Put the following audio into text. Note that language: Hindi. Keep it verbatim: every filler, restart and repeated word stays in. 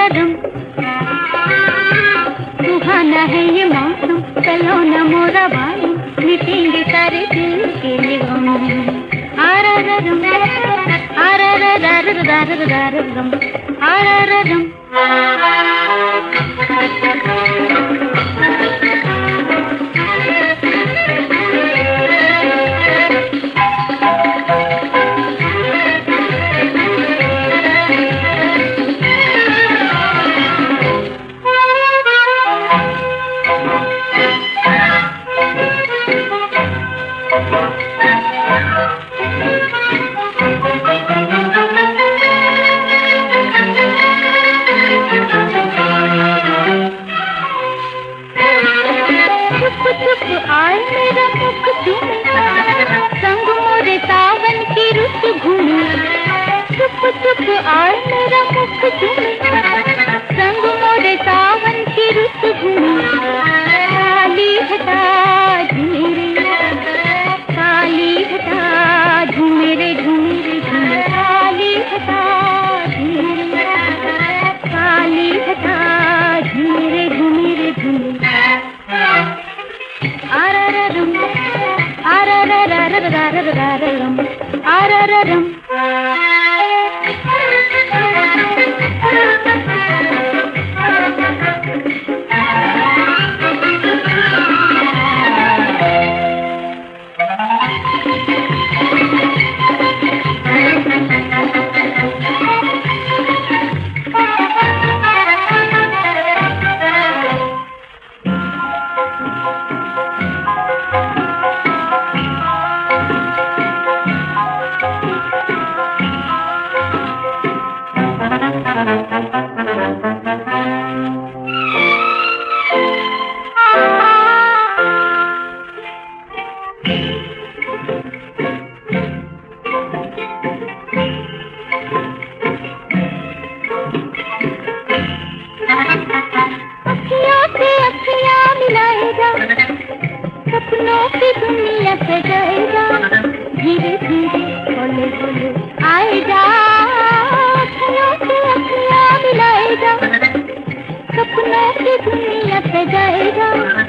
रम सुहाना है ये मौसम, चलो न मोरा बालम, मिटेंगे सारे दिल के निगम। आराररम आरारररररररररम आराररम। आए मेरा मुख चूमे, संग मोरे सावन की रुत घूमे। चुप चुप आए मेरा मुख चूमे, संग मोरे सावन की रुत घूमे। काली घटा झूमे रे, काली घटा झूमे रे झूमे रे झूमे। काली घटा झूमे रे, काली घटा झूमे रे झूमे रे झूमे। आराररम आरारररररररररम आराररम। सपनों की दुनिया सजाएगा, धीरे धीरे बोले बोले आएगा। अखियों से अखियाँ मिलाएगा, सपनों की दुनिया सजाएगा।